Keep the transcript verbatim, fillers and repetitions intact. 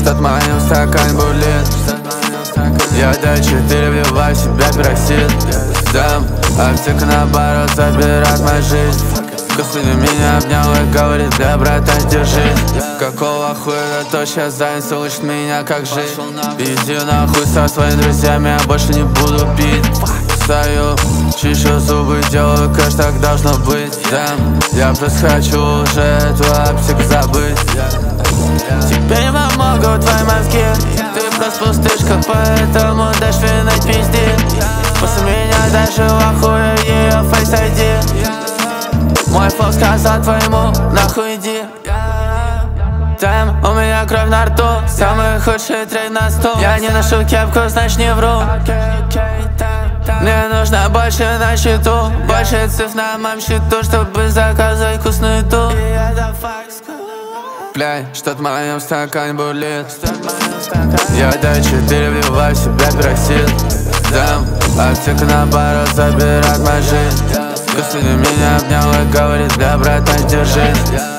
Что-то в моем стакане бурлит. Я даю четыре, вливаю в себя пироксид. Дам, аптека наоборот забирает мою жизнь. Вкусный меня обнял и говорит: бля, братан, держись. Какого хуя то сейчас занят, слышит меня как жить. Иди нахуй со своими друзьями, я больше не буду пить. Встаю, чищу зубы, делаю кэш, так должно быть. Дам, я просто хочу уже эту аптеку забыть. Теперь не помогут твои мозги. Ты просто пустышка, поэтому дашь винить пизди. После меня даже в ахуе ее фейс ай ди. Мой флоу сказал твоему: нахуй иди. Тайм, у меня кровь на рту, самый худший трек на стол. Я не ношу кепку, значит не вру. Мне нужно больше на счету, больше цифр на моем счету, чтобы заказывать вкусную еду. Бля, что-то в моем стакане бурлит. Я даю четыре, вливаю в себя пироксид. Дам, аптека наоборот забирает мою жизнь. Вкусный меня обнял и говорит: бля, братан, держись.